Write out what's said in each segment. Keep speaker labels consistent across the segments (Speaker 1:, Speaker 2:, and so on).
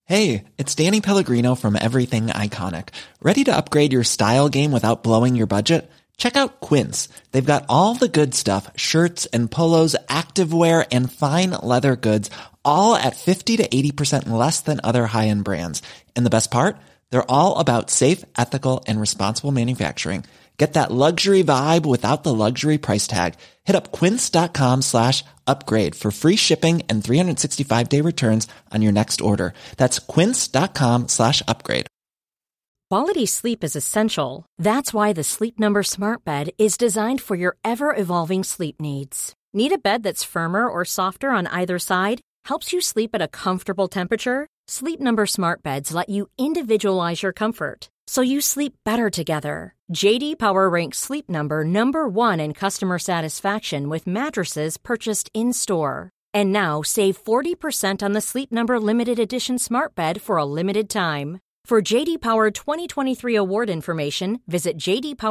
Speaker 1: Hey, it's Danny Pellegrino from Everything Iconic. Ready to upgrade your style game without blowing your budget? Check out Quince. They've got all the good stuff, shirts and polos, activewear, and fine leather goods, all at 50 to 80% less than other high-end brands. And the best part? They're all about safe, ethical, and responsible manufacturing. Get that luxury vibe without the luxury price tag. Hit up quince.com/upgrade for free shipping and 365-day returns on your next order. That's quince.com/upgrade.
Speaker 2: Quality sleep is essential. That's why the Sleep Number Smart Bed is designed for your ever-evolving sleep needs. Need a bed that's firmer or softer on either side? Helps you sleep at a comfortable temperature? Sleep Number Smart Beds let you individualize your comfort, so you sleep better together. J.D. Power ranks Sleep Number number 1 in customer satisfaction with mattresses purchased in-store. And now, save 40% on the Sleep Number Limited Edition Smart Bed for a limited time. For J.D. Power 2023 award information, visit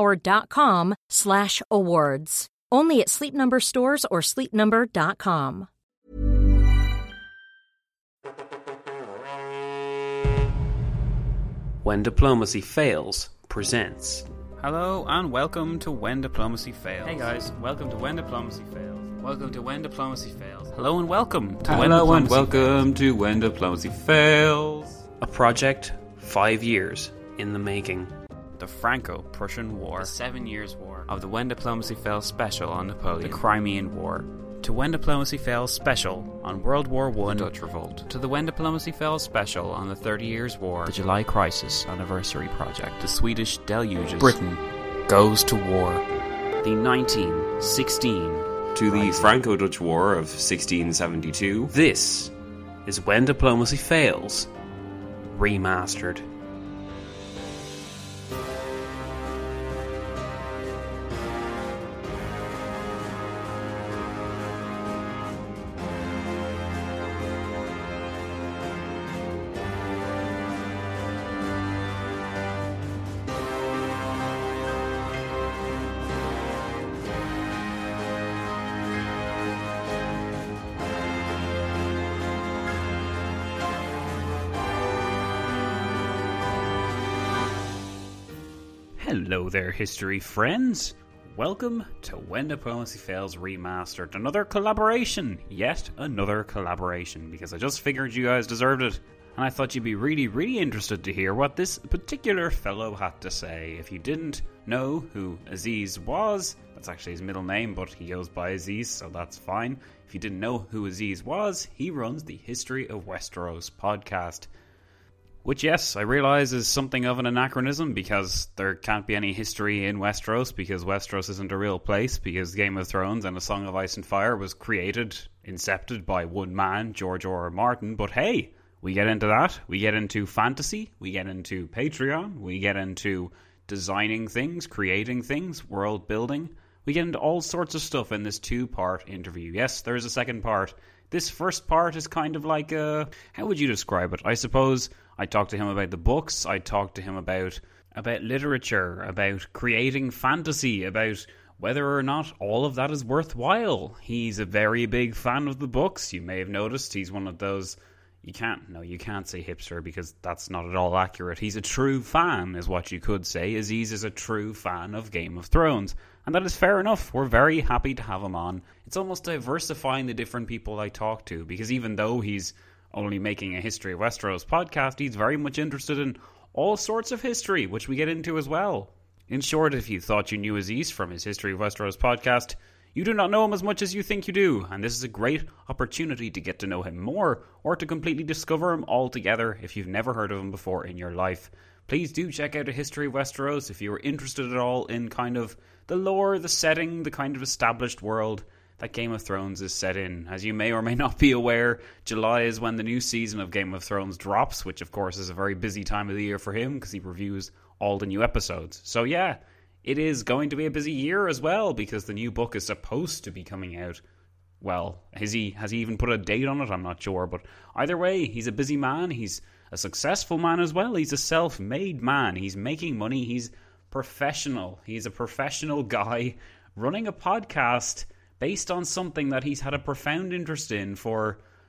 Speaker 2: jdpower.com/awards. Only at Sleep Number stores or sleepnumber.com.
Speaker 3: When Diplomacy Fails presents.
Speaker 4: Hello and welcome to When Diplomacy Fails.
Speaker 5: Hey guys, welcome to When Diplomacy Fails. Welcome to When Diplomacy Fails.
Speaker 4: Hello and welcome to
Speaker 5: When Diplomacy
Speaker 4: Fails.
Speaker 3: A project 5 years in the making.
Speaker 4: The Franco-Prussian War.
Speaker 5: The 7 Years' War.
Speaker 4: Of the When Diplomacy Fails special on Napoleon. The Crimean War. To When Diplomacy Fails special on World War I. The Dutch Revolt. To the When Diplomacy Fails special on the 30 Years' War. The July Crisis Anniversary Project. The Swedish Deluges. Britain goes to war. The 1916
Speaker 3: To the Franco-Dutch War of 1672. This is When Diplomacy Fails Remastered. Hello there, history friends. Welcome to When Diplomacy Fails Remastered. Another collaboration. Yet another collaboration. Because I just figured you guys deserved it. And I thought you'd be really interested to hear what this particular fellow had to say. If you didn't know who Aziz was, that's actually his middle name, but he goes by Aziz, so that's fine. If you didn't know who Aziz was, he runs the History of Westeros podcast. Which, yes, I realise is something of an anachronism because there can't be any history in Westeros because Westeros isn't a real place because Game of Thrones and A Song of Ice and Fire was created, incepted by one man, George R.R. Martin. But hey, we get into that. We get into fantasy. We get into Patreon. We get into designing things, creating things, world building. We get into all sorts of stuff in this 2-part interview. Yes, there's a second part. This first part is kind of like a... How would you describe it? I suppose I talked to him about the books. I talked to him about literature, about creating fantasy, about whether or not all of that is worthwhile. He's a very big fan of the books. You may have noticed he's one of those... You can't say hipster because that's not at all accurate. He's a true fan, is what you could say. Aziz is a true fan of Game of Thrones. And that is fair enough. We're very happy to have him on. It's almost diversifying the different people I talk to, because even though he's only making a History of Westeros podcast, he's very much interested in all sorts of history, which we get into as well. In short, if you thought you knew Aziz from his History of Westeros podcast, you do not know him as much as you think you do, and this is a great opportunity to get to know him more, or to completely discover him altogether if you've never heard of him before in your life. Please do check out A History of Westeros if you are interested at all in kind of the lore, the setting, the kind of established world that Game of Thrones is set in. As you may or may not be aware, July is when the new season of Game of Thrones drops, which of course is a very busy time of the year for him because he reviews all the new episodes. So yeah, it is going to be a busy year as well because the new book is supposed to be coming out. Well, has he even put a date on it? I'm not sure, but either way, he's a busy man. He's a successful man as well. He's a self-made man. He's making money. He's professional. He's a professional guy running a podcast based on something that he's had a profound interest in for,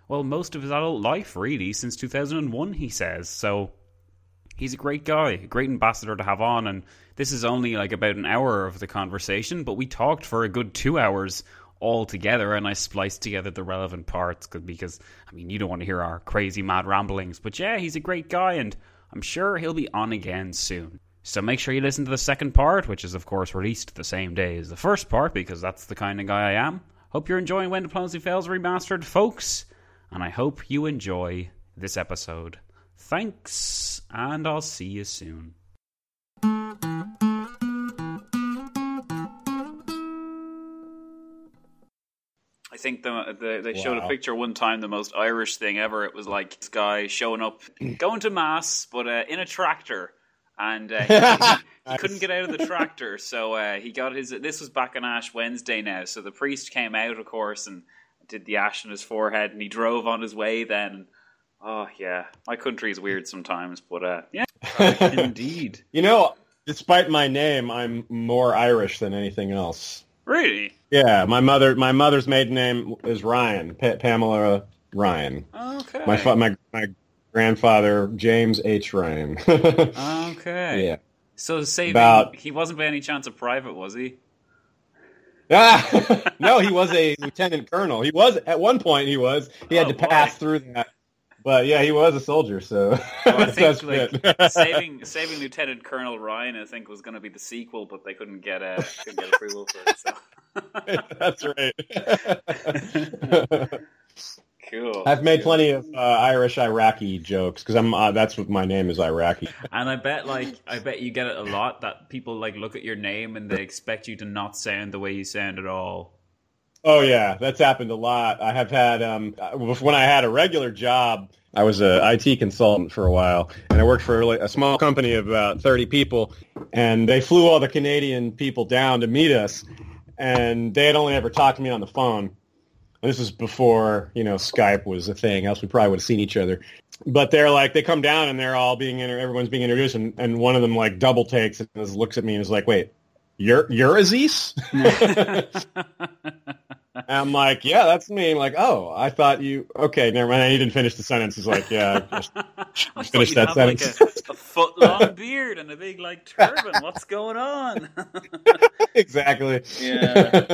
Speaker 3: well, most of his adult life, really, since 2001, he says. So he's a great guy, a great ambassador to have on, and this is only like about an hour of the conversation, but we talked for a good 2 hours all together, and I spliced together the relevant parts because, I mean, you don't want to hear our crazy mad ramblings, but yeah, he's a great guy, and I'm sure he'll be on again soon. So make sure you listen to the second part, which is of course released the same day as the first part, because that's the kind of guy I am. Hope you're enjoying When Diplomacy Fails Remastered, folks, and I hope you enjoy this episode. Thanks, and I'll see you soon. I think they showed a picture one time, the most Irish thing ever. It was like this guy showing up, going to mass, but in a tractor. And he couldn't get out of the tractor, so he got his... This was back on Ash Wednesday now, so the priest came out, of course, and did the ash on his forehead, and he drove on his way then. Oh, yeah. My country is weird sometimes, but yeah. Indeed.
Speaker 6: You know, despite my name, I'm more Irish than anything else.
Speaker 3: Really?
Speaker 6: Yeah, my mother's maiden name is Ryan, Pamela Ryan.
Speaker 3: Okay.
Speaker 6: My grandfather, James H. Ryan.
Speaker 3: Okay.
Speaker 6: Yeah.
Speaker 3: So he wasn't by any chance a private, was he?
Speaker 6: No, he was a lieutenant colonel. He was, at one point he had to pass through that. But yeah, he was a soldier, so
Speaker 3: well, I think saving Lieutenant Colonel Ryan, I think, was going to be the sequel, but they couldn't get approval for it. So.
Speaker 6: That's right.
Speaker 3: Cool.
Speaker 6: I've made plenty of Irish Iraqi jokes because that's what my name is, Iraqi.
Speaker 3: And I bet you get it a lot that people like look at your name and they expect you to not sound the way you sound at all.
Speaker 6: Oh yeah, that's happened a lot. I have had when I had a regular job, I was an IT consultant for a while, and I worked for a small company of about 30 people, and they flew all the Canadian people down to meet us, and they had only ever talked to me on the phone. And this is before, Skype was a thing, else we probably would have seen each other. But they come down and they're all everyone's being introduced, and one of them like double takes and looks at me and is like, "Wait, you're Aziz?" And I'm like, "Yeah, that's me." I'm like, "Oh, I thought you." Okay, never mind. He didn't finish the sentence. He's like, "Yeah, I just finished that sentence."
Speaker 3: Like a foot-long beard and a big turban. What's going on?
Speaker 6: Exactly.
Speaker 3: Yeah.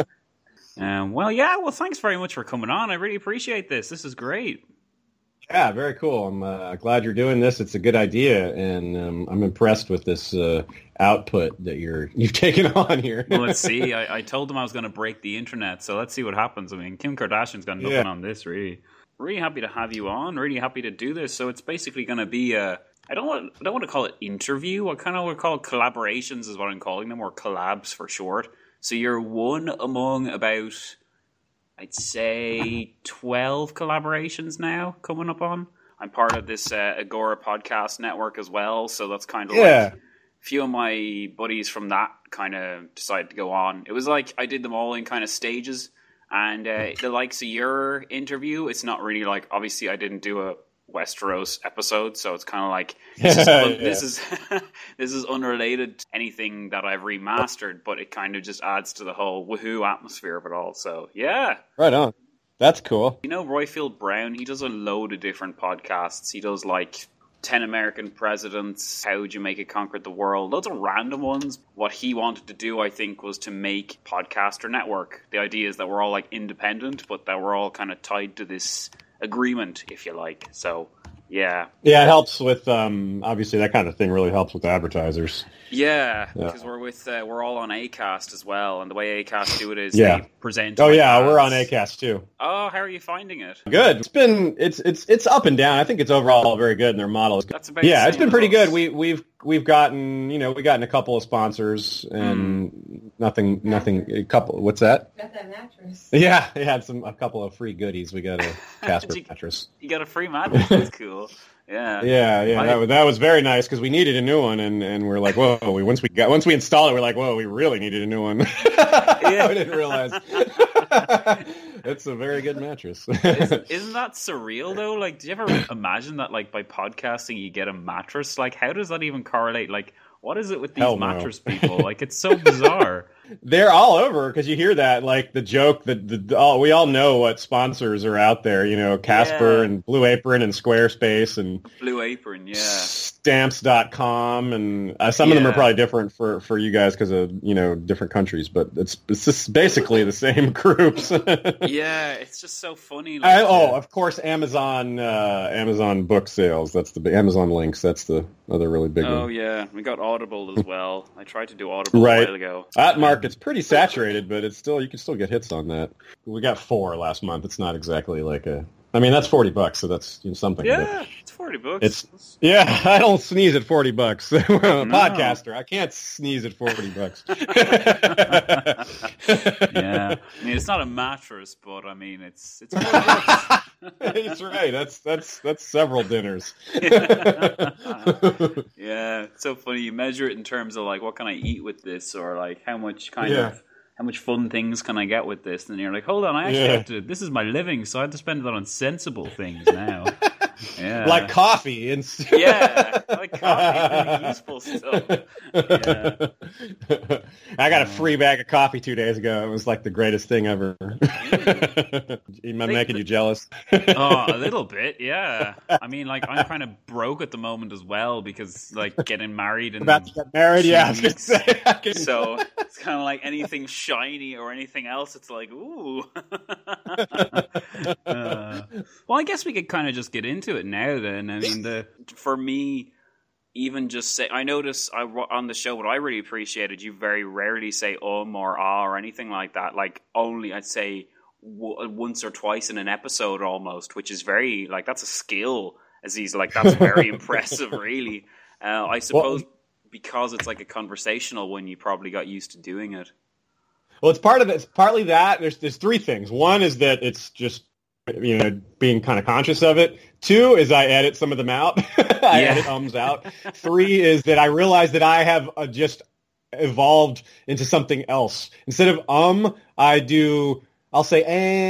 Speaker 3: Well, thanks very much for coming on. I really appreciate this. This is great.
Speaker 6: Yeah, very cool. I'm glad you're doing this. It's a good idea, and I'm impressed with this output that you've taken on here.
Speaker 3: Well, let's see. I told them I was going to break the internet, so let's see what happens. I mean, Kim Kardashian's got nothing on this, really. Really happy to have you on. Really happy to do this. So it's basically going to be I don't want to call it interview. I kind of would call it collaborations is what I'm calling them, or collabs for short. So you're one among about, I'd say, 12 collaborations now coming up on. I'm part of this Agora podcast network as well, so that's kind of like a few of my buddies from that kind of decided to go on. It was like I did them all in kind of stages, and the likes of your interview, it's not really like, obviously I didn't do a Westeros episode, so it's kind of like this is unrelated to anything that I've remastered, but it kind of just adds to the whole woohoo atmosphere of it all. So yeah,
Speaker 6: right on. That's cool.
Speaker 3: Royfield Brown, he does a load of different podcasts. He does 10 American Presidents, How Jamaica Conquered the World, loads of random ones. What he wanted to do, I think, was to make Podcaster Network. The idea is that we're all independent, but that we're all kind of tied to this agreement, if you like. So yeah, it
Speaker 6: helps with obviously that kind of thing really helps with advertisers.
Speaker 3: Because we're all on Acast as well, and the way Acast do it is they present.
Speaker 6: Oh yeah, ads. We're on Acast too.
Speaker 3: Oh, how are you finding it?
Speaker 6: Good. It's up and down. I think it's overall very good, and their model is good.
Speaker 3: That's about
Speaker 6: it's been pretty good. We've gotten a couple of sponsors and nothing. A couple. What's that?
Speaker 7: Got that mattress.
Speaker 6: Yeah, they had a couple of free goodies. We got a Casper mattress.
Speaker 3: You got a free mattress. That's cool.
Speaker 6: Yeah. That was very nice because we needed a new one, and we're like, whoa. Once we installed it, we're like, whoa, we really needed a new one. Yeah, we didn't realize. It's a very good mattress.
Speaker 3: Isn't that surreal though? Do you ever imagine that by podcasting you get a mattress? How does that even correlate? What is it with these mattress people? It's so bizarre.
Speaker 6: They're all over because you hear that, like the joke that we all know what sponsors are out there, you know, Casper and Blue Apron and Squarespace and
Speaker 3: Blue Apron,
Speaker 6: Stamps.com, and some of them are probably different for you guys because of, you know, different countries, but it's just basically the same groups.
Speaker 3: Yeah, it's just so funny. Like,
Speaker 6: of course, Amazon book sales. That's the Amazon links. That's the other really big one.
Speaker 3: Oh yeah, we got Audible as well. I tried to do Audible a while ago.
Speaker 6: That market's pretty saturated, but you can still get hits on that. We got 4 last month. It's not exactly like that's $40, so that's something.
Speaker 3: Yeah, it's $40.
Speaker 6: I don't sneeze at $40. I'm a podcaster. I can't sneeze at $40.
Speaker 3: Yeah, I mean it's not a mattress, but I mean it's $40.
Speaker 6: That's right. That's several dinners.
Speaker 3: Yeah, it's so funny. You measure it in terms of like what can I eat with this, or like how much how much fun things can I get with this? And you're like, hold on, I actually have to. This is my living, so I have to spend it on sensible things now. Yeah,
Speaker 6: like coffee and
Speaker 3: like coffee, really useful stuff. Yeah.
Speaker 6: I got a free bag of coffee 2 days ago. It was like the greatest thing ever. Am I making you jealous?
Speaker 3: Oh, a little bit, yeah. I mean, like I'm kind of broke at the moment as well because like getting married and
Speaker 6: about to get married. Yeah, I was gonna say.
Speaker 3: So it's kind of like anything shiny or anything else. It's like ooh. Well, I guess we could kind of just get into it now. Then I mean, for me, even just say I notice on the show what I really appreciated. You very rarely say or ah or anything like that. Like only I'd say once or twice in an episode almost, which is very like that's a skill. As he's like that's very impressive, really. I suppose because it's like a conversational one, you probably got used to doing it.
Speaker 6: Well, it's partly that. There's 3 things. One is that it's just, you know, being kind of conscious of it. 2 is I edit some of them out. I edit ums out. 3 is that I realize that I have just evolved into something else. Instead of I'll say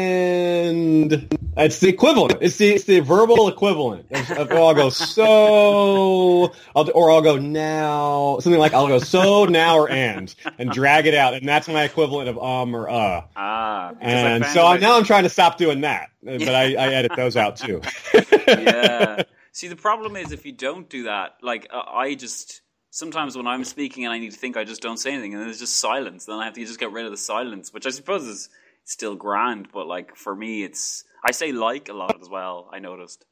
Speaker 6: and. It's the equivalent. It's the verbal equivalent. I'll go so, I'll go now. Something like I'll go so, now, or and drag it out, and that's my equivalent of or And so now I'm trying to stop doing that, but I edit those out too.
Speaker 3: Yeah. See, the problem is if you don't do that, like I just sometimes when I'm speaking and I need to think, I just don't say anything, and then there's just silence. Then I have to just get rid of the silence, which I suppose is still grand, but like for me, I say like a lot as well, I noticed.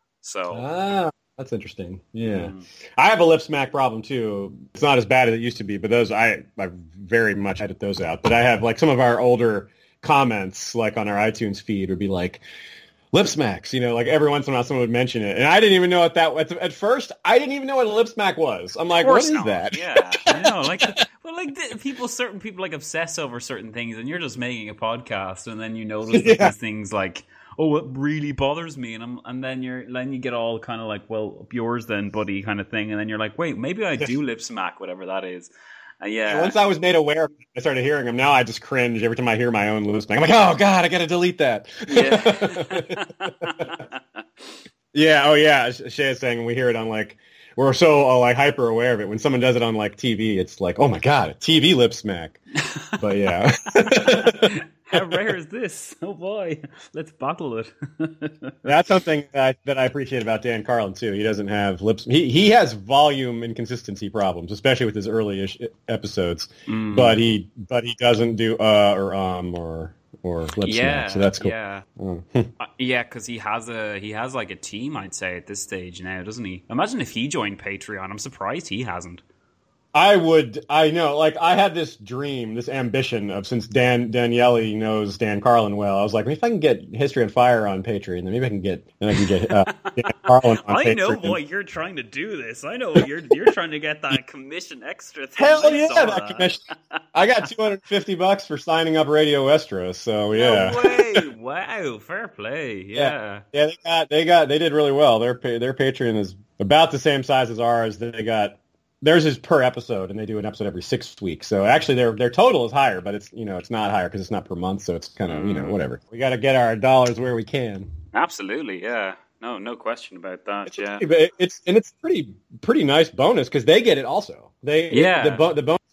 Speaker 3: So
Speaker 6: that's interesting. Yeah. I have a lip smack problem too. It's not as bad as it used to be, but those I very much edit those out. But I have like some of our older comments like on our iTunes feed would be like lip smacks, you know, like every once in a while someone would mention it. And I didn't even know what that was. At first, I didn't even know what a lip smack was. I'm like, what is that?
Speaker 3: Yeah, I know. Like, well, like certain people like obsess over certain things, and you're just making a podcast, and then you notice that these things like, oh, it really bothers me, and then you get all kind of like, well, up yours then, buddy, kind of thing, and then you're like, wait, maybe I do lip smack, whatever that is. Yeah.
Speaker 6: Once I was made aware of it, I started hearing them. Now I just cringe every time I hear my own lip smack. I'm like, oh God, I got to delete that.
Speaker 3: Yeah.
Speaker 6: Oh yeah. Shay is saying we hear it on like, we're so like hyper aware of it. When someone does it on like TV, it's like, oh my God, a TV lip smack. But yeah.
Speaker 3: How rare is this? Oh boy, let's bottle it.
Speaker 6: That's something that I appreciate about Dan Carlin too. He doesn't have lips. He has volume and consistency problems, especially with his early-ish episodes. But he doesn't do or lip smack. So that's cool.
Speaker 3: Yeah, because he has like a team. I'd say at this stage now, doesn't he? Imagine if he joined Patreon. I'm surprised he hasn't.
Speaker 6: I know, like, I had this dream, this ambition of, since Daniele knows Dan Carlin well, I was like, maybe if I can get History on Fire on Patreon, then maybe I can get Dan Carlin on Patreon.
Speaker 3: I know why you're trying to do this. I know you're trying to get that commission extra thing.
Speaker 6: Hell yeah, that commission. I got $250 for signing up Radio Westeros, so yeah.
Speaker 3: No way. Wow, fair play. Yeah.
Speaker 6: Yeah, they did really well. Their Patreon is about the same size as ours. Theirs is per episode, and they do an episode every 6 weeks. So actually, their total is higher, but it's not higher because it's not per month. So it's kind of whatever. We got to get our dollars where we can.
Speaker 3: Absolutely, yeah. No question about that. It's
Speaker 6: pretty nice bonus because they get it also. The bonus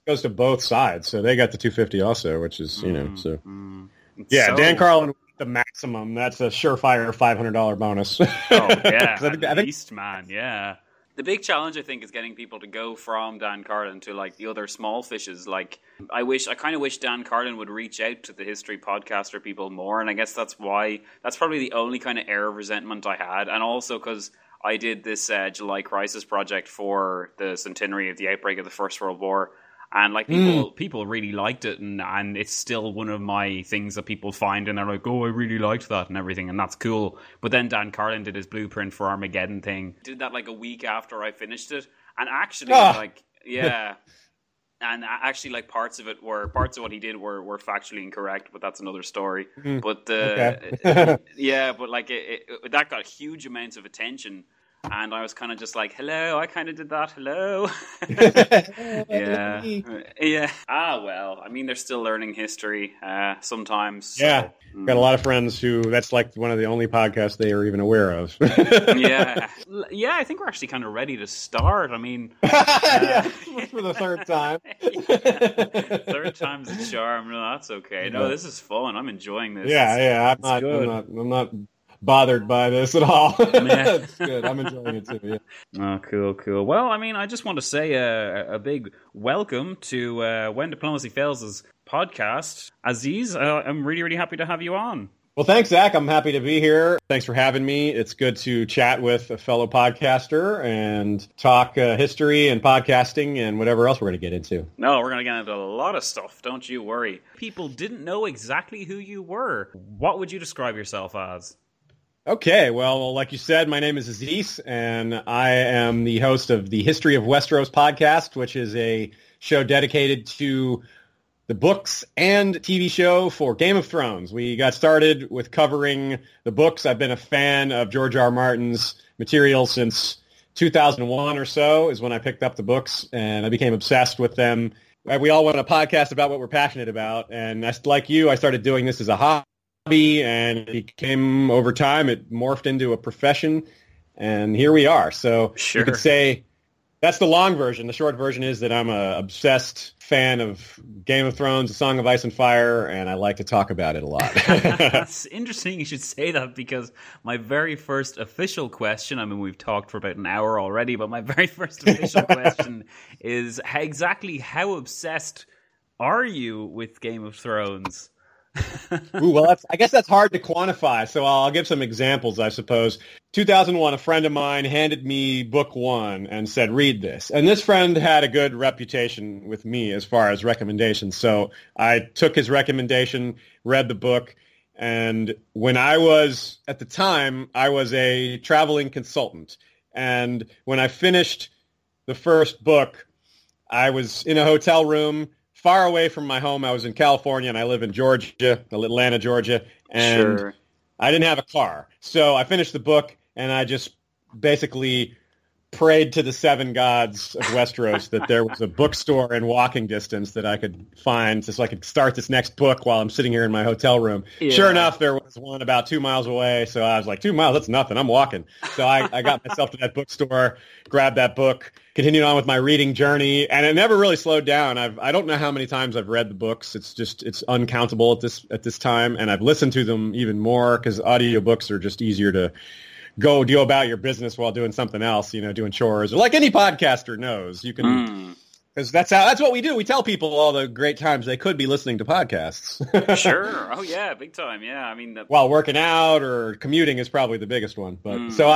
Speaker 6: goes to both sides, so they got the 250 also, which is so. Yeah,
Speaker 3: So-
Speaker 6: Dan Carlin, the maximum. That's a surefire $500 bonus.
Speaker 3: Oh yeah,
Speaker 6: I think-
Speaker 3: at least, man. Yeah. The big challenge, I think, is getting people to go from Dan Carlin to like the other small fishes. Like, I kind of wish Dan Carlin would reach out to the history podcaster people more, and I guess that's probably the only kind of air of resentment I had, and also because I did this July Crisis project for the centenary of the outbreak of the First World War. And like people really liked it, and it's still one of my things that people find, and they're like, "Oh, I really liked that," and everything, and that's cool. But then Dan Carlin did his blueprint for Armageddon thing. Did that like a week after I finished it, and actually, actually, like parts of what he did were factually incorrect, but that's another story. But yeah, but like that got huge amounts of attention. And I was kind of just like, hello, I kind of did that, hello. Yeah. Ah, well, I mean, they're still learning history sometimes.
Speaker 6: Yeah.
Speaker 3: So,
Speaker 6: Got a lot of friends who that's like one of the only podcasts they are even aware of.
Speaker 3: Yeah, I think we're actually kind of ready to start. I mean...
Speaker 6: for the third time.
Speaker 3: Third time's a charm. No, that's okay. No, this is fun. I'm enjoying this.
Speaker 6: I'm not bothered by this at all. It's good. I'm enjoying it too. Yeah.
Speaker 3: Oh, cool. Well, I mean, I just want to say a big welcome to When Diplomacy Fails' podcast. Aziz, I'm really, really happy to have you on.
Speaker 6: Well, thanks, Zach. I'm happy to be here. Thanks for having me. It's good to chat with a fellow podcaster and talk history and podcasting and whatever else we're going to get into.
Speaker 3: No, we're going to get into a lot of stuff. Don't you worry. People didn't know exactly who you were. What would you describe yourself as?
Speaker 6: Okay, well, like you said, my name is Aziz, and I am the host of the History of Westeros podcast, which is a show dedicated to the books and TV show for Game of Thrones. We got started with covering the books. I've been a fan of George R. R. Martin's material since 2001 or so is when I picked up the books, and I became obsessed with them. We all want a podcast about what we're passionate about, and like you, I started doing this as a hobby. And it became, over time, it morphed into a profession, and here we are. So You could say that's the long version. The short version is that I'm a obsessed fan of Game of Thrones, A Song of Ice and Fire, and I like to talk about it a lot.
Speaker 3: That's interesting you should say that, because my very first official question, I mean, we've talked for about an hour already, but my very first official question is how obsessed are you with Game of Thrones?
Speaker 6: Ooh, well, I guess that's hard to quantify, so I'll give some examples, I suppose. 2001, a friend of mine handed me book one and said, read this. And this friend had a good reputation with me as far as recommendations, so I took his recommendation, read the book, and when at the time, I was a traveling consultant. And when I finished the first book, I was in a hotel room far away from my home. I was in California, and I live in Georgia, Atlanta, Georgia, and I didn't have a car. So I finished the book, and I just basically prayed to the seven gods of Westeros that there was a bookstore in walking distance that I could find so I could start this next book while I'm sitting here in my hotel room. Yeah. Sure enough, there was one about 2 miles away, so I was like, 2 miles, that's nothing, I'm walking. So I got myself to that bookstore, grabbed that book, continued on with my reading journey, and it never really slowed down. I don't know how many times I've read the books. It's uncountable at this time, and I've listened to them even more because audiobooks are just easier to go do about your business while doing something else, doing chores, or like any podcaster knows, you can, because that's what we do. We tell people all the great times they could be listening to podcasts.
Speaker 3: Sure. Oh yeah, big time. Yeah. I mean,
Speaker 6: while working out or commuting is probably the biggest one. But so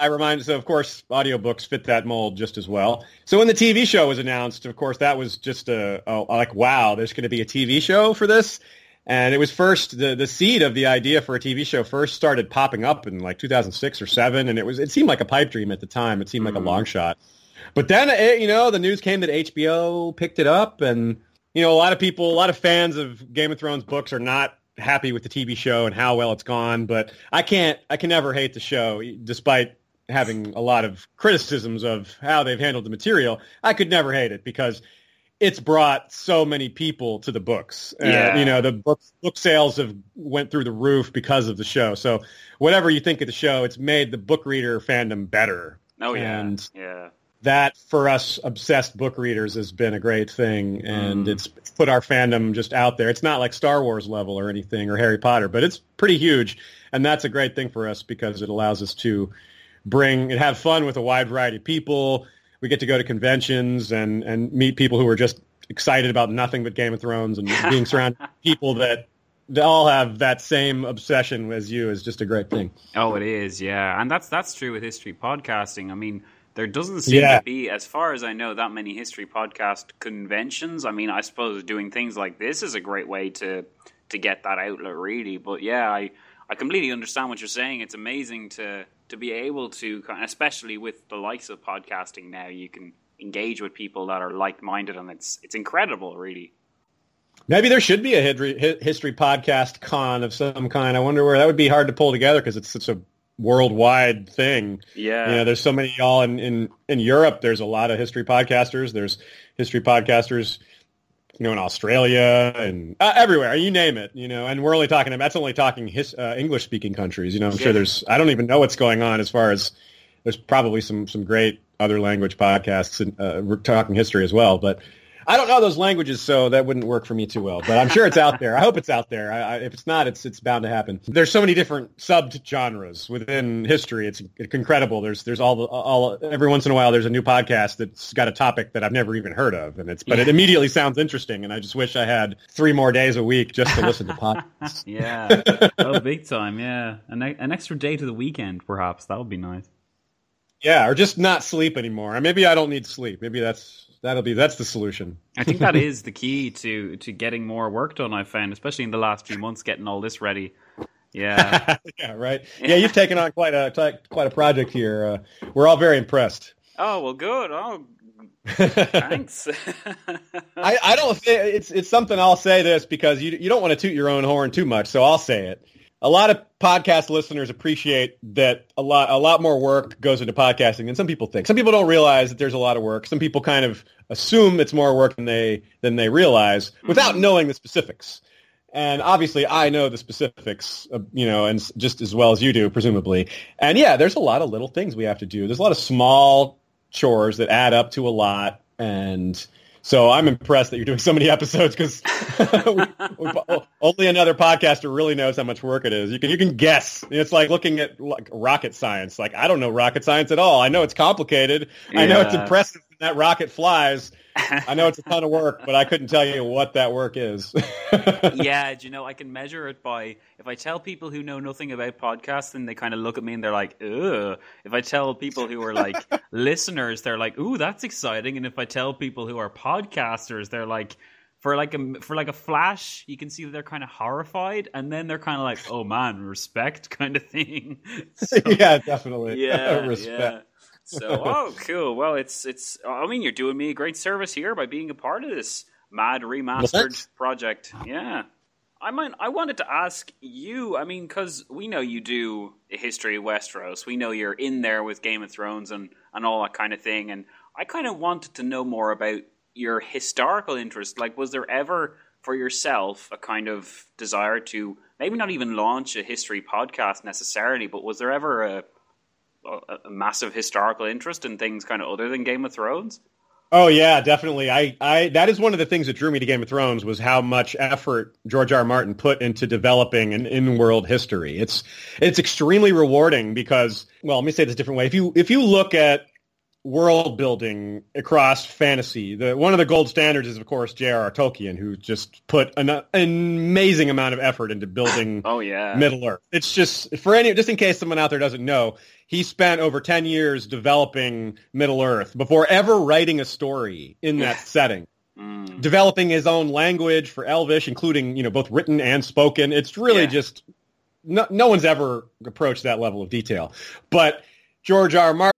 Speaker 6: so of course, audiobooks fit that mold just as well. So when the TV show was announced, of course, that was just like, wow, there's going to be a TV show for this. And it was first, the seed of the idea for a TV show first started popping up in like 2006 or 2007, and it seemed like a pipe dream at the time. It seemed like a long shot. But then, the news came that HBO picked it up, and, a lot of fans of Game of Thrones books are not happy with the TV show and how well it's gone, but I can never hate the show, despite having a lot of criticisms of how they've handled the material. I could never hate it because it's brought so many people to the books.
Speaker 3: Yeah.
Speaker 6: The book sales have went through the roof because of the show. So whatever you think of the show, it's made the book reader fandom better.
Speaker 3: Oh, yeah.
Speaker 6: And
Speaker 3: yeah.
Speaker 6: that for us obsessed book readers has been a great thing, and it's put our fandom just out there. It's not like Star Wars level or anything or Harry Potter, but it's pretty huge, and that's a great thing for us because it allows us to bring and have fun with a wide variety of people. We get to go to conventions and meet people who are just excited about nothing but Game of Thrones, and being surrounded by people that all have that same obsession as you is just a great thing.
Speaker 3: Oh, it is, yeah. And that's true with history podcasting. I mean, there doesn't seem to be, as far as I know, that many history podcast conventions. I mean, I suppose doing things like this is a great way to get that outlet, really. But yeah, I completely understand what you're saying. It's amazing to be able to, especially with the likes of podcasting now, you can engage with people that are like-minded, and it's incredible, really.
Speaker 6: Maybe there should be a history podcast con of some kind. I wonder where that would be hard to pull together because it's such a worldwide thing.
Speaker 3: Yeah.
Speaker 6: You know, there's so many y'all in Europe. There's a lot of history podcasters. There's history podcasters, you know, in Australia and everywhere. You name it, you know, and we're only talking English speaking countries. You know, I'm sure I don't even know what's going on as far as there's probably some great other language podcasts and we're talking history as well, but I don't know those languages, so that wouldn't work for me too well. But I'm sure it's out there. I hope it's out there. If it's not, it's bound to happen. There's so many different sub-genres within history. It's incredible. There's all every once in a while there's a new podcast that's got a topic that I've never even heard of, but it immediately sounds interesting. And I just wish I had 3 more days a week just to listen to podcasts.
Speaker 3: Yeah, oh, big time. Yeah, an extra day to the weekend, perhaps that would be nice.
Speaker 6: Yeah, or just not sleep anymore. Maybe I don't need sleep. Maybe that's the solution.
Speaker 3: I think that is the key to getting more work done, I've found, especially in the last few months, getting all this ready. Yeah.
Speaker 6: Yeah, right. Yeah, you've taken on quite a project here. We're all very impressed.
Speaker 3: Oh, well, good. Oh, thanks.
Speaker 6: I don't think it's something. I'll say this because you don't want to toot your own horn too much, so I'll say it. A lot of podcast listeners appreciate that a lot more work goes into podcasting than some people think. Some people don't realize that there's a lot of work. Some people kind of assume it's more work than they realize without knowing the specifics. And obviously, I know the specifics, you know, and just as well as you do, presumably. And yeah, there's a lot of little things we have to do. There's a lot of small chores that add up to a lot, and so I'm impressed that you're doing so many episodes because only another podcaster really knows how much work it is. You can guess. It's like looking at rocket science. Like, I don't know rocket science at all. I know it's complicated. Yeah. I know it's impressive when that rocket flies. I know it's a ton of work, but I couldn't tell you what that work is.
Speaker 3: Yeah, you know, I can measure it by, if I tell people who know nothing about podcasting, they kind of look at me and they're like, ugh. If I tell people who are like listeners, they're like, ooh, that's exciting. And if I tell people who are podcasters, they're like, for like a flash, you can see that they're kind of horrified, and then they're kind of like, oh man, respect kind of thing.
Speaker 6: So, yeah, definitely.
Speaker 3: Yeah,
Speaker 6: respect.
Speaker 3: Yeah. So, oh, cool. Well, it's. I mean, you're doing me a great service here by being a part of this Mad Remastered project. Yeah. I wanted to ask you, I mean, because we know you do a history of Westeros. We know you're in there with Game of Thrones and all that kind of thing. And I kind of wanted to know more about your historical interest. Like, was there ever, for yourself, a kind of desire to maybe not even launch a history podcast necessarily, but was there ever a massive historical interest in things kind of other than Game of Thrones?
Speaker 6: Oh yeah, definitely. I that is one of the things that drew me to Game of Thrones was how much effort George R. R. Martin put into developing an in-world history. It's extremely rewarding because, well, let me say this a different way. If you look at world building across fantasy, one of the gold standards is, of course, J.R.R. Tolkien, who just put an amazing amount of effort into building Middle Earth. It's just just in case someone out there doesn't know, he spent over 10 years developing Middle Earth before ever writing a story in that setting. Developing his own language for Elvish, including, you know, both written and spoken. It's really just no one's ever approached that level of detail. But George R. R. Martin.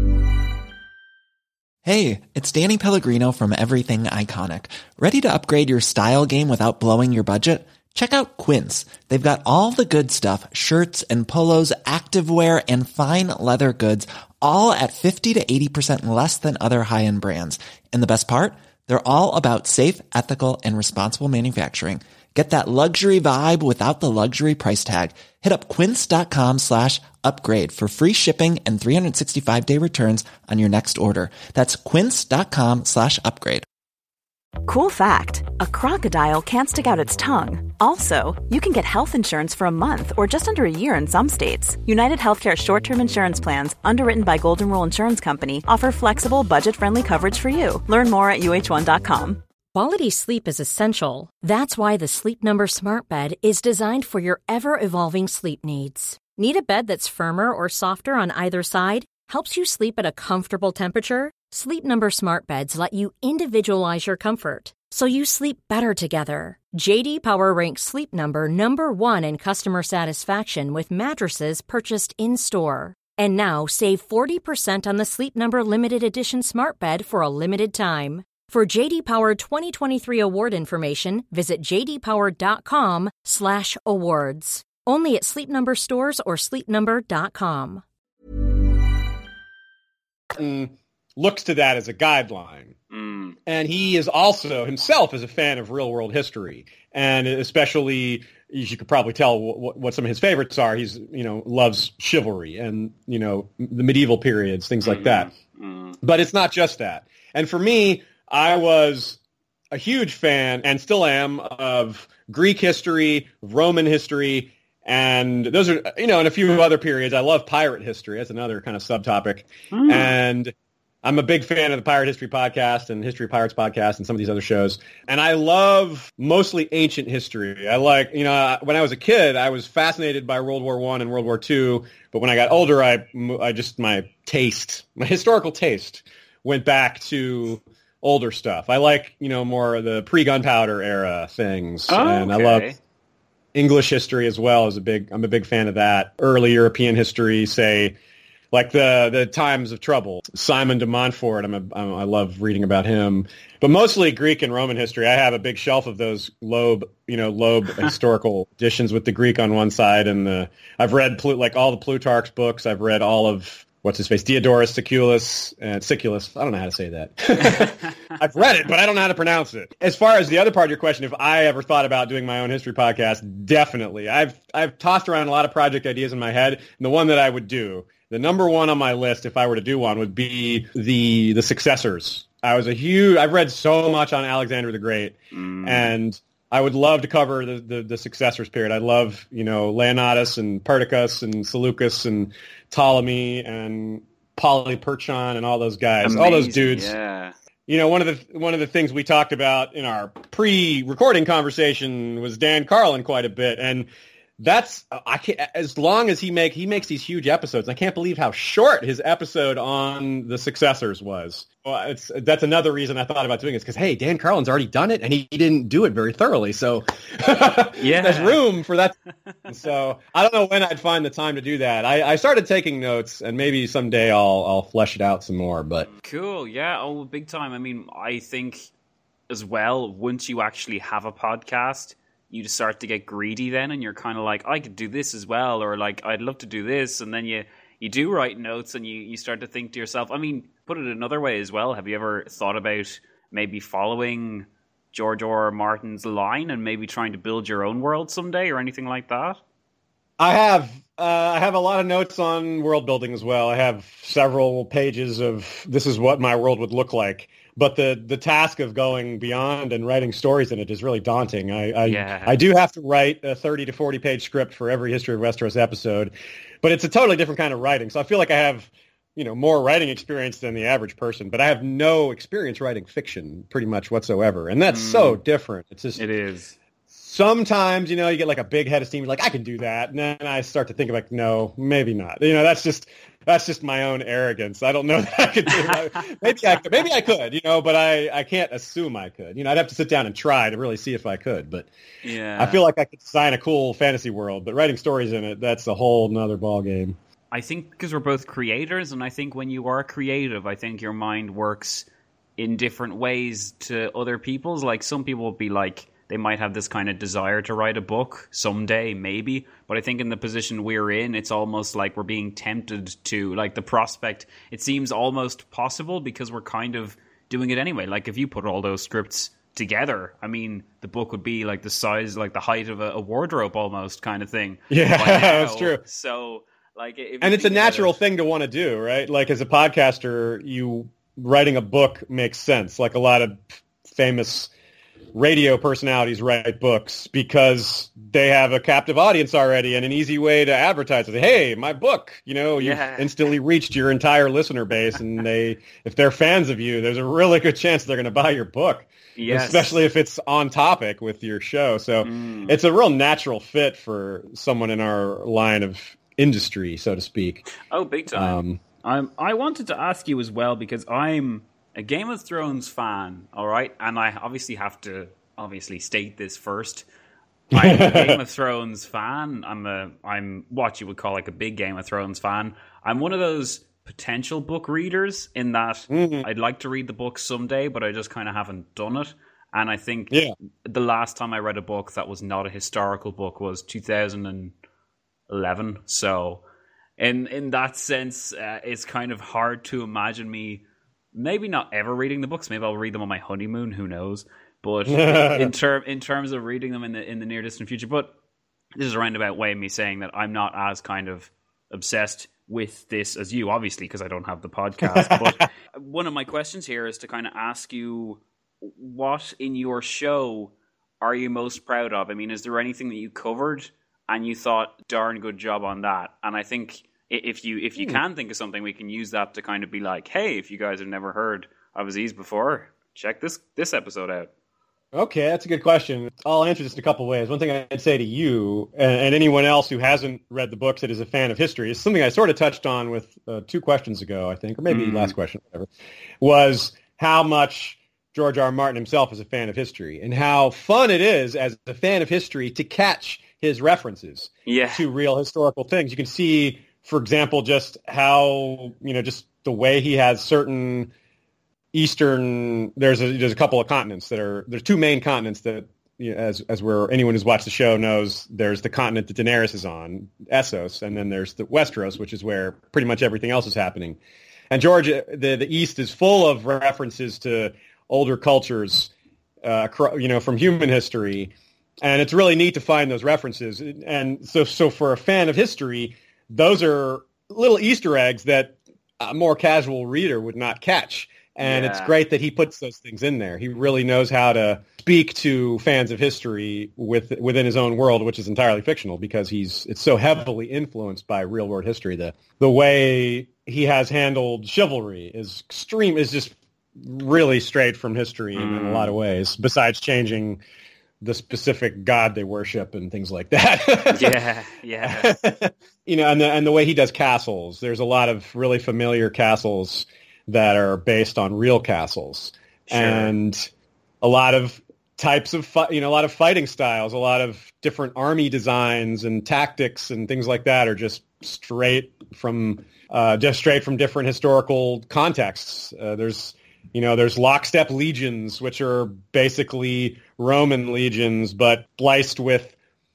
Speaker 1: Hey, it's Danny Pellegrino from Everything Iconic. Ready to upgrade your style game without blowing your budget? Check out Quince. They've got all the good stuff, shirts and polos, activewear, and fine leather goods, all at 50 to 80% less than other high-end brands. And the best part? They're all about safe, ethical, and responsible manufacturing. Get that luxury vibe without the luxury price tag. Hit up quince.com/upgrade for free shipping and 365-day returns on your next order. That's quince.com/upgrade.
Speaker 7: Cool fact, a crocodile can't stick out its tongue. Also, you can get health insurance for a month or just under a year in some states. United Healthcare short-term insurance plans, underwritten by Golden Rule Insurance Company, offer flexible, budget-friendly coverage for you. Learn more at uh1.com.
Speaker 2: Quality sleep is essential. That's why the Sleep Number Smart Bed is designed for your ever-evolving sleep needs. Need a bed that's firmer or softer on either side? Helps you sleep at a comfortable temperature? Sleep Number Smart Beds let you individualize your comfort, so you sleep better together. JD Power ranks Sleep Number number 1 in customer satisfaction with mattresses purchased in-store. And now, save 40% on the Sleep Number Limited Edition Smart Bed for a limited time. For JD Power 2023 award information, visit jdpower.com/awards. Only at Sleep Number stores or sleepnumber.com.
Speaker 6: Looks to that as a guideline. And he is also himself is a fan of real world history, and especially, as you could probably tell what some of his favorites are. He's, loves chivalry and, the medieval periods, things like that. But it's not just that. And for me, I was a huge fan, and still am, of Greek history, Roman history, and those are, and a few other periods. I love pirate history. That's another kind of subtopic. And I'm a big fan of the Pirate History Podcast and History of Pirates Podcast and some of these other shows. And I love mostly ancient history. I like, when I was a kid, I was fascinated by World War I and World War II. But when I got older, my historical taste went back to older stuff. I like, more of the pre-gunpowder era things. And I love English history as well. I'm a big fan of that. Early European history, say, like the times of trouble. Simon de Montfort, I love reading about him. But mostly Greek and Roman history. I have a big shelf of those Loeb historical editions with the Greek on one side, and I've read all the Plutarch's books. I've read all of Diodorus Siculus and Siculus. I don't know how to say that. I've read it, but I don't know how to pronounce it. As far as the other part of your question, if I ever thought about doing my own history podcast, definitely. I've tossed around a lot of project ideas in my head, and the one that I would do, the number one on my list, if I were to do one, would be the successors. I've read so much on Alexander the Great, and I would love to cover the successors period. I love, Leonidas and Perdiccas and Seleucus and Ptolemy and Polyperchon and all those guys,
Speaker 3: amazing,
Speaker 6: all those dudes.
Speaker 3: Yeah.
Speaker 6: One of the things we talked about in our pre-recording conversation was Dan Carlin quite a bit, and that's as long as he makes these huge episodes. I can't believe how short his episode on the successors was. Well, that's another reason I thought about doing it, because, hey, Dan Carlin's already done it, and he didn't do it very thoroughly. So there's room for that. So I don't know when I'd find the time to do that. I started taking notes, and maybe someday I'll flesh it out some more. But
Speaker 3: cool, yeah, big time. I mean, I think as well, once you actually have a podcast, you just start to get greedy then, and you're kind of like, I could do this as well, or like, I'd love to do this, and then you do write notes, and you start to think to yourself, I mean, put it another way as well, have you ever thought about maybe following George R.R. Martin's line and maybe trying to build your own world someday, or anything like that?
Speaker 6: I have a lot of notes on world building as well. I have several pages of this is what my world would look like. But the task of going beyond and writing stories in it is really daunting. I do have to write a 30 to 40 page script for every History of Westeros episode, but it's a totally different kind of writing. So I feel like I have, more writing experience than the average person, but I have no experience writing fiction pretty much whatsoever. And that's so different. It is. Sometimes, you get like a big head of steam. You're like, I can do that. And then I start to think like, no, maybe not. That's just my own arrogance. I don't know that I could do that. Maybe I could, but I can't assume I could. I'd have to sit down and try to really see if I could. But I feel like I could design a cool fantasy world, but writing stories in it, that's a whole nother ball game.
Speaker 3: I think because we're both creators, and I think when you are creative, I think your mind works in different ways to other people's. Like some people will be like, they might have this kind of desire to write a book someday, maybe. But I think in the position we're in, it's almost like we're being tempted to, like the prospect, it seems almost possible because we're kind of doing it anyway. Like if you put all those scripts together, I mean, the book would be like the size, like the height of a wardrobe almost, kind of thing.
Speaker 6: Yeah, that's true.
Speaker 3: So, like,
Speaker 6: and it's a natural thing to want to do, right? Like, as a podcaster, writing a book makes sense. Like, a lot of famous radio personalities write books because they have a captive audience already and an easy way to advertise it. Hey, my book, you've instantly reached your entire listener base, and if they're fans of you, there's a really good chance they're going to buy your book. Yes. Especially if it's on topic with your show. So it's a real natural fit for someone in our line of industry, so to speak.
Speaker 3: Oh, big time. I wanted to ask you as well, because I'm a Game of Thrones fan, all right? And I obviously have to state this first. I'm a Game of Thrones fan. I'm what you would call like a big Game of Thrones fan. I'm one of those potential book readers in that I'd like to read the book someday, but I just kind of haven't done it. And I think the last time I read a book that was not a historical book was 2011. So in that sense, it's kind of hard to imagine me maybe not ever reading the books. Maybe I'll read them on my honeymoon. Who knows? But in terms of reading them in the near distant future. But this is a roundabout way of me saying that I'm not as kind of obsessed with this as you, obviously, because I don't have the podcast. But one of my questions here is to kind of ask you, what in your show are you most proud of? I mean, is there anything that you covered and you thought, darn good job on that? And I think if you can think of something, we can use that to kind of be like, hey, if you guys have never heard of Aziz before, check this episode out.
Speaker 6: Okay, that's a good question. I'll answer this in a couple ways. One thing I'd say to you and anyone else who hasn't read the books that is a fan of history is something I sort of touched on with 2 questions ago, I think, or maybe last question, whatever, was how much George R. R. Martin himself is a fan of history and how fun it is as a fan of history to catch his references to real historical things. You can see, for example, just how, just the way he has certain Eastern, there's a couple of continents there's 2 main continents that, as anyone who's watched the show knows, there's the continent that Daenerys is on, Essos, and then there's the Westeros, which is where pretty much everything else is happening. And George, the East is full of references to older cultures, from human history, and it's really neat to find those references. And so for a fan of history, those are little Easter eggs that a more casual reader would not catch. And it's great that he puts those things in there. He really knows how to speak to fans of history within his own world, which is entirely fictional because it's so heavily influenced by real world history. The way he has handled chivalry is just really straight from history in a lot of ways, besides changing the specific god they worship and things like that.
Speaker 3: Yeah.
Speaker 6: And the way he does castles, there's a lot of really familiar castles that are based on real castles, and a lot of types of a lot of fighting styles, a lot of different army designs and tactics and things like that are just straight from different historical contexts. There's lockstep legions, which are basically Roman legions but spliced with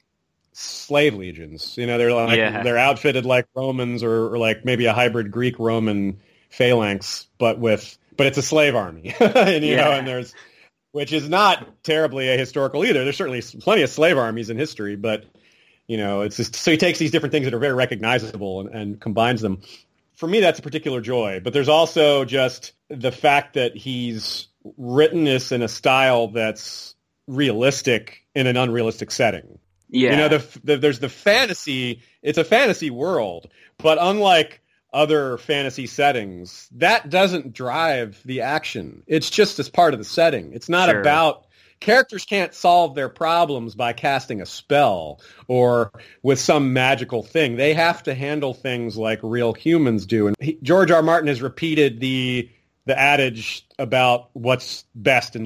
Speaker 6: slave legions. They're outfitted like Romans or like maybe a hybrid Greek-Roman phalanx, but it's a slave army, and which is not terribly ahistorical either. There's certainly plenty of slave armies in history, but it's just, so he takes these different things that are very recognizable and combines them. For me, that's a particular joy, but there's also just the fact that he's written this in a style that's realistic in an unrealistic setting. Yeah. There's the fantasy, it's a fantasy world, but unlike other fantasy settings, that doesn't drive the action. It's just as part of the setting. It's not about characters can't solve their problems by casting a spell or with some magical thing. They have to handle things like real humans do. And George R. R. Martin has repeated the adage about what's best in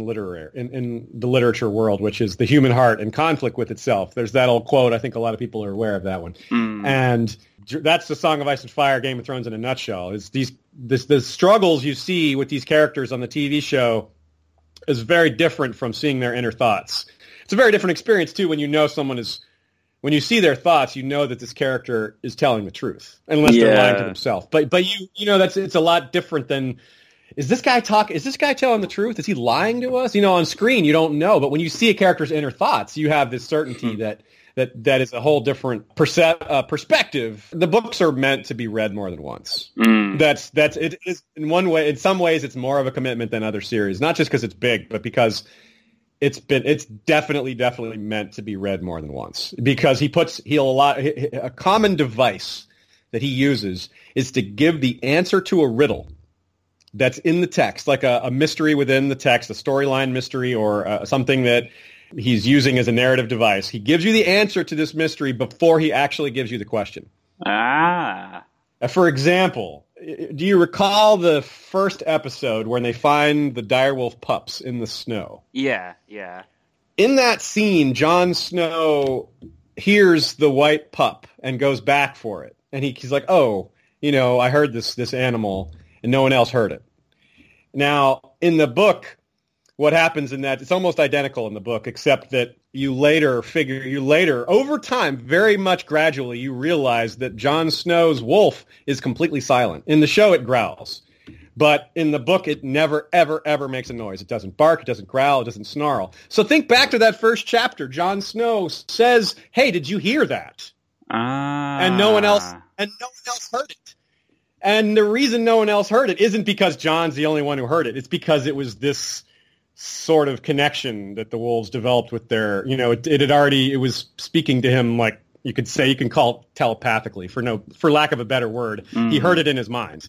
Speaker 6: the literature world, which is the human heart in conflict with itself. There's that old quote. I think a lot of people are aware of that one. And that's the Song of Ice and Fire, Game of Thrones in a nutshell. Is the struggles you see with these characters on the TV show is very different from seeing their inner thoughts. It's a very different experience too when when you see their thoughts, you know that this character is telling the truth, unless they're lying to themselves. But it's a lot different than is this guy telling the truth? Is he lying to us? On screen, you don't know. But when you see a character's inner thoughts, you have this certainty that is a whole different perspective. The books are meant to be read more than once. It is in one way. In some ways, it's more of a commitment than other series. Not just because it's big, but because it's definitely meant to be read more than once. Because a common device that he uses is to give the answer to a riddle that's in the text, like a mystery within the text, a storyline mystery, or something that he's using as a narrative device. He gives you the answer to this mystery before he actually gives you the question. For example, do you recall the first episode when they find the direwolf pups in the snow?
Speaker 3: Yeah.
Speaker 6: In that scene, Jon Snow hears the white pup and goes back for it. And he's like, oh, I heard this animal, and no one else heard it. Now, in the book, what happens in that, it's almost identical in the book, except that you later, over time, very much gradually, you realize that Jon Snow's wolf is completely silent. In the show, it growls. But in the book, it never, ever, ever makes a noise. It doesn't bark, it doesn't growl, it doesn't snarl. So think back to that first chapter. Jon Snow says, hey, did you hear that? And no one else heard it. And the reason no one else heard it isn't because Jon's the only one who heard it. It's because it was this sort of connection that the wolves developed with their, it was speaking to him, like you can call it telepathically for lack of a better word. He heard it in his mind.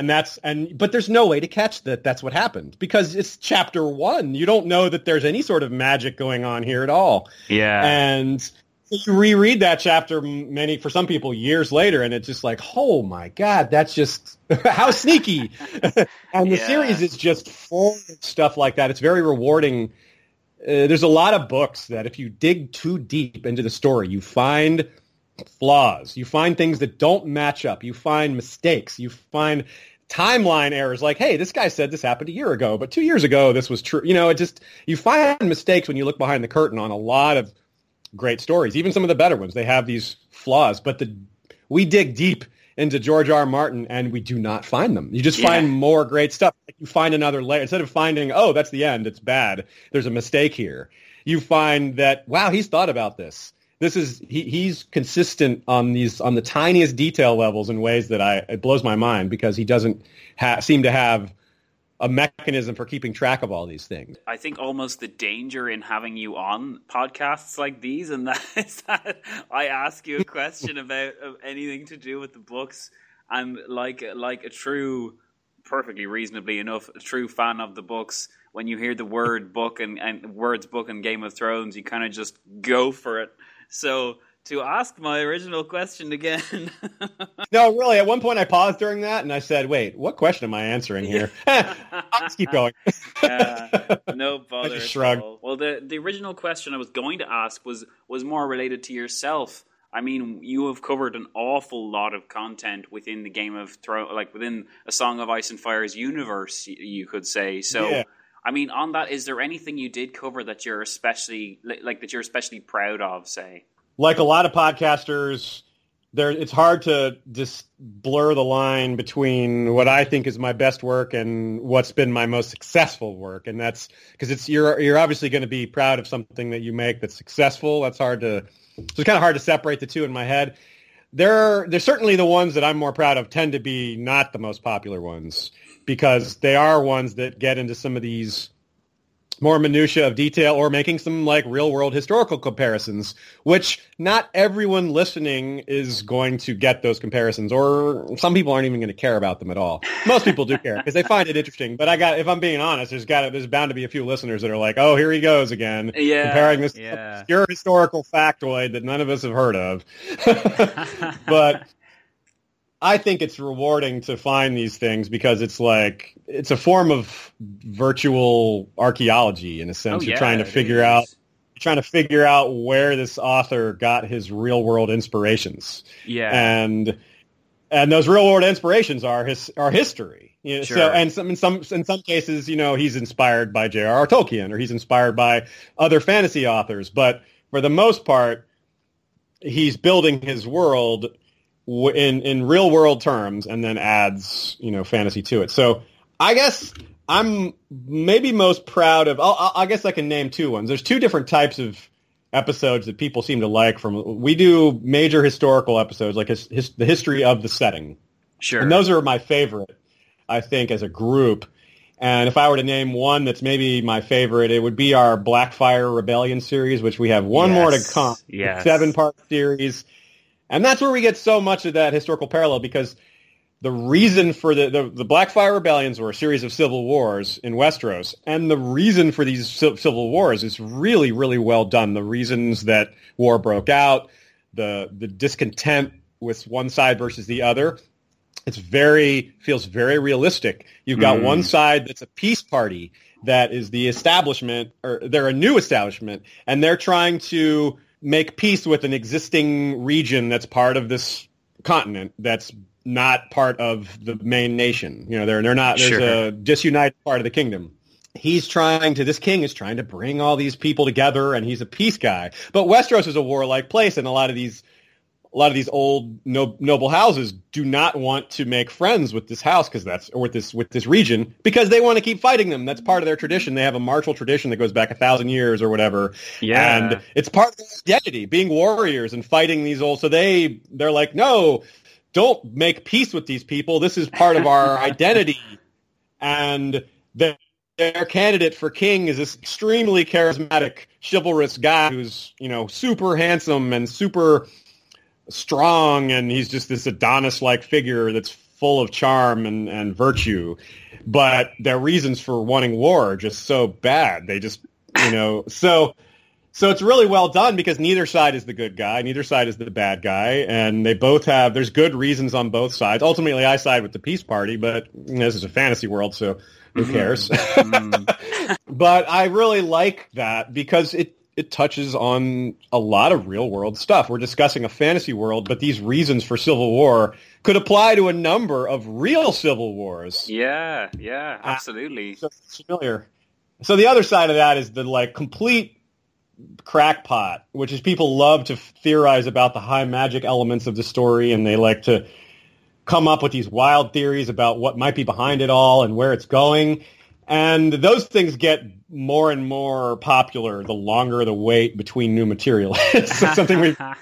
Speaker 6: But there's no way to catch that that's what happened because it's chapter 1. You don't know that there's any sort of magic going on here at all.
Speaker 3: Yeah.
Speaker 6: And you reread that chapter for some people years later, and it's just like, oh my God, that's just how sneaky. And the series is just full of stuff like that. It's very rewarding. There's a lot of books that if you dig too deep into the story, you find flaws. You find things that don't match up. You find mistakes. You find timeline errors like, hey, this guy said this happened a year ago, but 2 years ago this was true. You find mistakes when you look behind the curtain on a lot of great stories, even some of the better ones. They have these flaws, but we dig deep into George R. R. Martin and we do not find them. You just find more great stuff. Like you find another layer. Instead of finding, oh, that's the end, it's bad, there's a mistake here. You find that, wow, he's thought about this. He's consistent on the tiniest detail levels in ways that it blows my mind because he doesn't seem to have a mechanism for keeping track of all these things.
Speaker 3: I think almost the danger in having you on podcasts like these, and that is that I ask you a question about anything to do with the books, and like a true, perfectly reasonably enough, a true fan of the books, when you hear the word book and words book and Game of Thrones, you kind of just go for it. So to ask my original question again.
Speaker 6: No, really, at one point I paused during that and I said, wait, what question am I answering here? I'll just keep going.
Speaker 3: No bother.
Speaker 6: I just shrugged.
Speaker 3: Well, the original question I was going to ask was more related to yourself. I mean, you have covered an awful lot of content within the Game of Thrones, like within A Song of Ice and Fire's universe, you could say. So, yeah. I mean, on that, is there anything you did cover that you're especially proud of, say?
Speaker 6: Like a lot of podcasters, it's hard to just blur the line between what I think is my best work and what's been my most successful work, and that's because you're obviously going to be proud of something that you make that's successful. So it's kind of hard to separate the two in my head. They're certainly the ones that I'm more proud of tend to be not the most popular ones because they are ones that get into some of these more minutia of detail or making some like real world historical comparisons, which not everyone listening is going to get those comparisons, or some people aren't even going to care about them at all. Most people do care because they find it interesting. But if I'm being honest, there's bound to be a few listeners that are like, oh, here he goes again, comparing this obscure historical factoid that none of us have heard of. But I think it's rewarding to find these things because it's a form of virtual archaeology in a sense. You're trying to figure out where this author got his real world inspirations. Yeah. And those real world inspirations are history. You know, sure. So in some cases, he's inspired by J.R.R. Tolkien or he's inspired by other fantasy authors, but for the most part, he's building his world in real world terms and then adds fantasy to it. So I guess I'm maybe most proud of. I guess I can name two ones. There's two different types of episodes that people seem to like. We do major historical episodes, like the history of the setting.
Speaker 3: Sure.
Speaker 6: And those are my favorite, I think, as a group. And if I were to name one that's maybe my favorite, it would be our Blackfire Rebellion series, which we have one more to come.
Speaker 3: Yes.
Speaker 6: 7-part series. And that's where we get so much of that historical parallel, because the reason for the Blackfire Rebellions were a series of civil wars in Westeros. And the reason for these civil wars is really, really well done. The reasons that war broke out, the discontent with one side versus the other. Feels very realistic. You've got one side that's a peace party that is the establishment, or they're a new establishment, and they're trying to make peace with an existing region that's part of this continent that's not part of the main nation. You know, they're not. There's a disunited part of the kingdom. This king is trying to bring all these people together, and he's a peace guy. But Westeros is a warlike place, and a lot of these old noble houses do not want to make friends with this house with this region, because they want to keep fighting them. That's part of their tradition. They have a martial tradition that goes back 1,000 years or whatever.
Speaker 3: Yeah.
Speaker 6: And it's part of their identity, being warriors and fighting these old. So they're like, no, don't make peace with these people. This is part of our identity. And their candidate for king is this extremely charismatic, chivalrous guy who's, super handsome and super strong, and he's just this Adonis-like figure that's full of charm and virtue. But their reasons for wanting war are just so bad. They just, so it's really well done, because neither side is the good guy, neither side is the bad guy, and they both there's good reasons on both sides. Ultimately, I side with the peace party, but this is a fantasy world, so who cares? But I really like that, because it touches on a lot of real-world stuff. We're discussing a fantasy world, but these reasons for civil war could apply to a number of real civil wars.
Speaker 3: Yeah, absolutely.
Speaker 6: So it's familiar. So the other side of that is the complete crackpot, which is people love to theorize about the high magic elements of the story, and they like to come up with these wild theories about what might be behind it all and where it's going. And those things get more and more popular the longer the wait between new material. It's something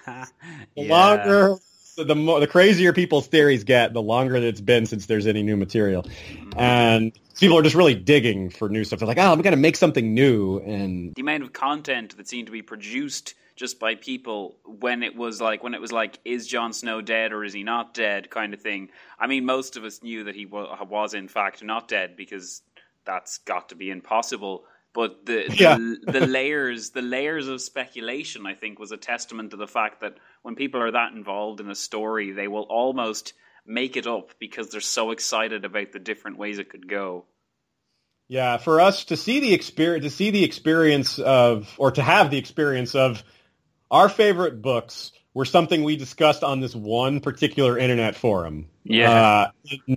Speaker 6: the crazier people's theories get, the longer that it's been since there's any new material. And people are just really digging for new stuff. They're like, I'm going to make something new. And
Speaker 3: the amount of content that seemed to be produced just by people when it was like, is Jon Snow dead or is he not dead kind of thing. I mean, most of us knew that he was in fact not dead, because that's got to be impossible. But the layers of speculation, I think, was a testament to the fact that when people are that involved in a story, they will almost make it up because they're so excited about the different ways it could go.
Speaker 6: Yeah, for us to see the experience of, or to have the experience of our favorite books were something we discussed on this one particular internet forum.
Speaker 3: Yeah.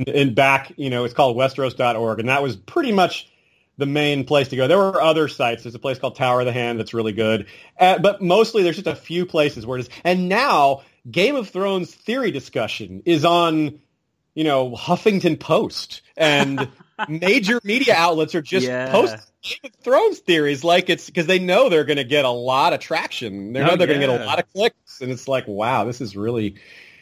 Speaker 6: It's called Westeros.org, and that was pretty much the main place to go. There were other sites. There's a place called Tower of the Hand that's really good. But mostly there's just a few places where it is. And now Game of Thrones theory discussion is on, Huffington Post. And major media outlets are just posting Game of Thrones theories like it's because they know they're going to get a lot of traction. They know they're going to get a lot of clicks. And it's like, wow, this is really...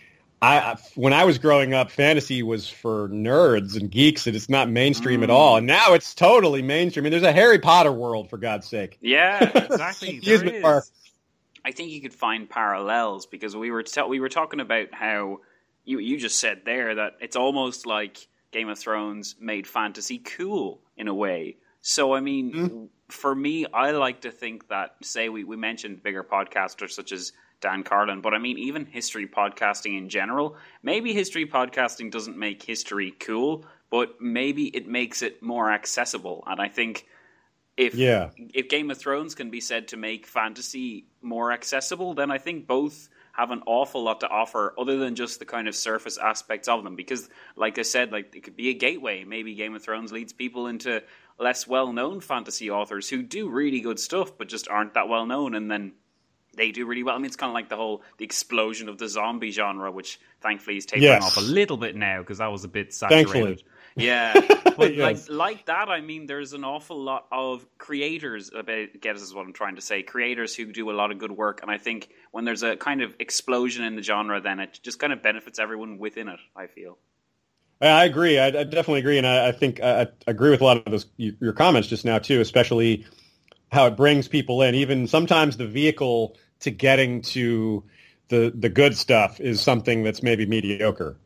Speaker 6: when I was growing up, fantasy was for nerds and geeks, and it's not mainstream at all. And now it's totally mainstream. I mean, there's a Harry Potter world, for God's sake.
Speaker 3: Yeah, exactly. There is. I think you could find parallels, because we were talking about how you just said there that it's almost like Game of Thrones made fantasy cool in a way. So, I mean, for me, I like to think that, say, we mentioned bigger podcasters such as Dan Carlin, but I mean, even history podcasting in general, maybe history podcasting doesn't make history cool, but maybe it makes it more accessible. And I think if Game of Thrones can be said to make fantasy more accessible, then I think both have an awful lot to offer other than just the kind of surface aspects of them. Because, like I said, it could be a gateway. Maybe Game of Thrones leads people into less well-known fantasy authors who do really good stuff, but just aren't that well-known, and then they do really well. I mean, it's kind of like the explosion of the zombie genre, which thankfully is tapering off a little bit now, because that was a bit saturated.
Speaker 6: Thankfully.
Speaker 3: Yeah, but yes. like that, I mean, there's an awful lot of creators, I guess is what I'm trying to say, creators who do a lot of good work, and I think when there's a kind of explosion in the genre, then it just kind of benefits everyone within it, I feel.
Speaker 6: I agree. I definitely agree, and I think I agree with a lot of your comments just now, too, especially how it brings people in. Even sometimes the vehicle to getting to the good stuff is something that's maybe mediocre.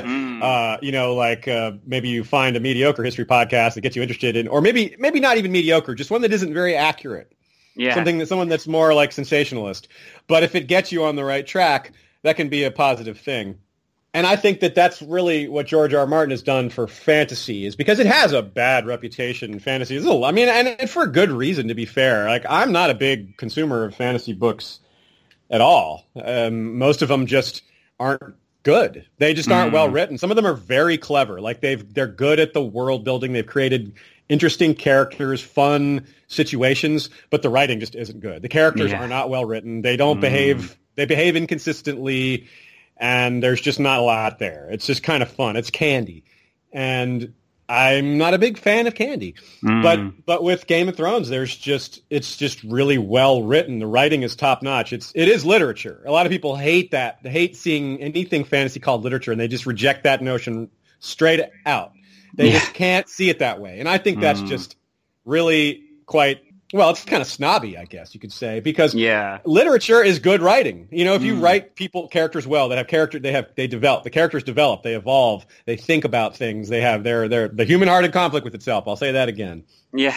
Speaker 6: Maybe you find a mediocre history podcast that gets you interested in, or maybe not even mediocre, just one that isn't very accurate. Yeah. Someone that's more like sensationalist. But if it gets you on the right track, that can be a positive thing. And I think that that's really what George R. R. Martin has done for fantasy, is because it has a bad reputation. Fantasy is and for good reason, to be fair. Like, I'm not a big consumer of fantasy books at all. Most of them just aren't good. They just aren't well written. Some of them are very clever. Like, they're good at the world building. They've created interesting characters, fun situations, but the writing just isn't good. The characters are not well written. They don't behave. They behave inconsistently, and there's just not a lot there. It's just kind of fun. It's candy, and I'm not a big fan of candy. But with Game of Thrones, it's just really well written. The writing is top notch. It is literature. A lot of people hate that. They hate seeing anything fantasy called literature, and they just reject that notion straight out. They just can't see it that way. And I think that's just really quite, well, it's kind of snobby, I guess you could say, because literature is good writing. You know, if you write characters well, that have character, they develop, the characters develop, they evolve, they think about things, they have the human heart in conflict with itself. I'll say that again. Yeah.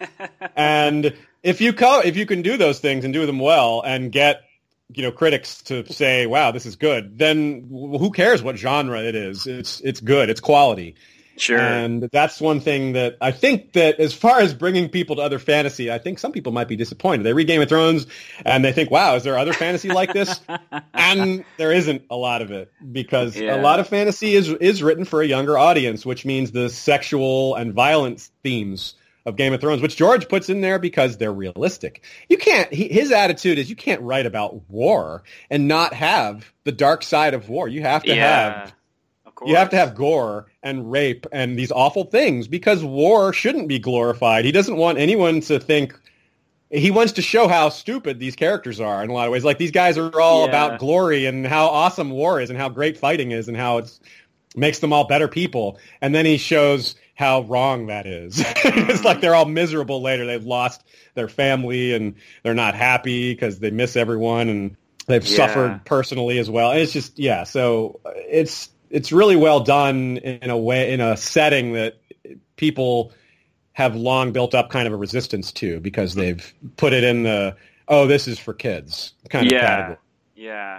Speaker 6: And if you can do those things and do them well and get, critics to say, wow, this is good, then who cares what genre it is? It's good. It's quality. Sure. And that's one thing that I think that, as far as bringing people to other fantasy, I think some people might be disappointed. They read Game of Thrones and they think, wow, is there other fantasy like this? And there isn't a lot of it, because a lot of fantasy is written for a younger audience, which means the sexual and violence themes of Game of Thrones, which George puts in there because they're realistic. His attitude is, you can't write about war and not have the dark side of war. You have to have... You have to have gore and rape and these awful things, because war shouldn't be glorified. He doesn't want anyone to think... He wants to show how stupid these characters are in a lot of ways. Like, these guys are all about glory and how awesome war is and how great fighting is and how it makes them all better people. And then he shows how wrong that is. It's like they're all miserable later. They've lost their family and they're not happy because they miss everyone, and they've suffered personally as well. And it's just, so it's really well done in a setting that people have long built up kind of a resistance to, because they've put it in the, this is for kids kind of category.
Speaker 3: Yeah.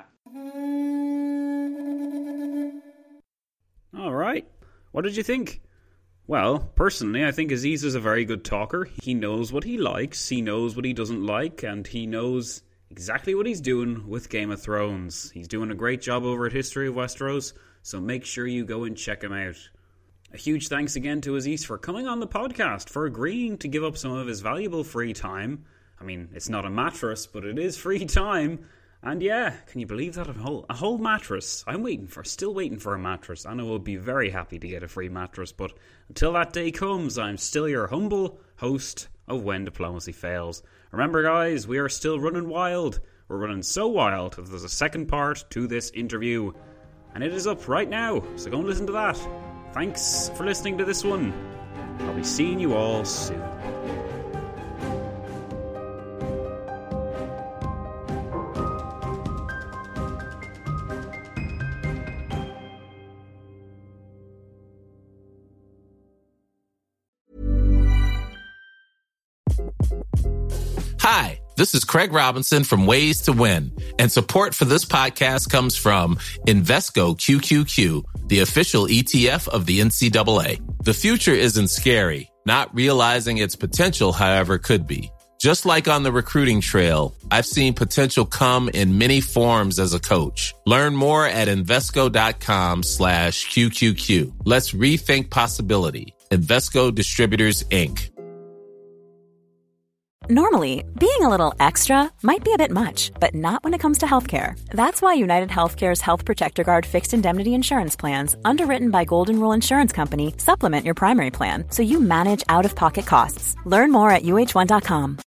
Speaker 3: All right. What did you think? Well, personally, I think Aziz is a very good talker. He knows what he likes, he knows what he doesn't like, and he knows exactly what he's doing with Game of Thrones. He's doing a great job over at History of Westeros, so make sure you go and check him out. A huge thanks again to Aziz for coming on the podcast, for agreeing to give up some of his valuable free time. I mean, it's not a mattress, but it is free time. And can you believe that? A whole mattress. I'm still waiting for a mattress. And I will be very happy to get a free mattress, but until that day comes, I'm still your humble host of When Diplomacy Fails. Remember, guys, we are still running wild. We're running so wild that there's a second part to this interview, and it is up right now, so go and listen to that. Thanks for listening to this one. I'll be seeing you all soon.
Speaker 8: Hi, this is Craig Robinson from Ways to Win, and support for this podcast comes from Invesco QQQ, the official ETF of the NCAA. The future isn't scary. Not realizing its potential, however, could be. Just like on the recruiting trail, I've seen potential come in many forms as a coach. Learn more at Invesco.com/QQQ. Let's rethink possibility. Invesco Distributors, Inc.
Speaker 7: Normally, being a little extra might be a bit much, but not when it comes to healthcare. That's why United Healthcare's Health Protector Guard fixed indemnity insurance plans, underwritten by Golden Rule Insurance Company, supplement your primary plan so you manage out-of-pocket costs. Learn more at UH1.com.